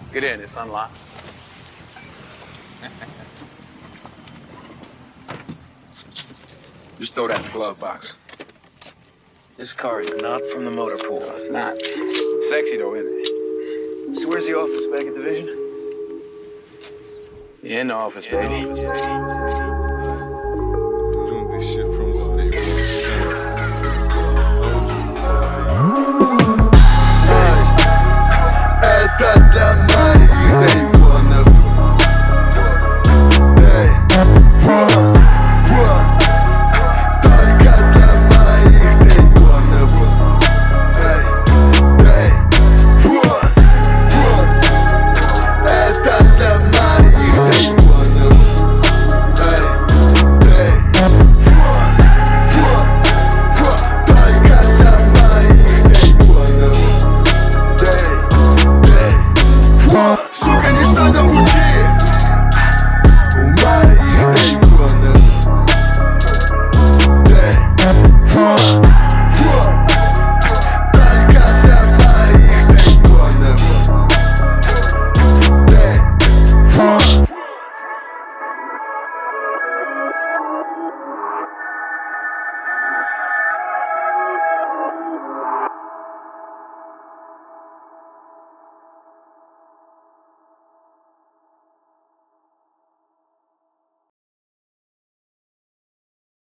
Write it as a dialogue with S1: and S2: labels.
S1: Get in, it's unlocked. Just throw that in the glove box.
S2: This car is not from the motor pool.
S1: No, it's not. Sexy though, isn't it?
S2: So where's the office back at Division?
S1: You're in the office, baby.
S3: Doing this shit from what they
S4: Это для моих дейвонов. Только для моих дейвонов. Это для моих дейвонов. Только для моих дейвонов. Сука, ничто не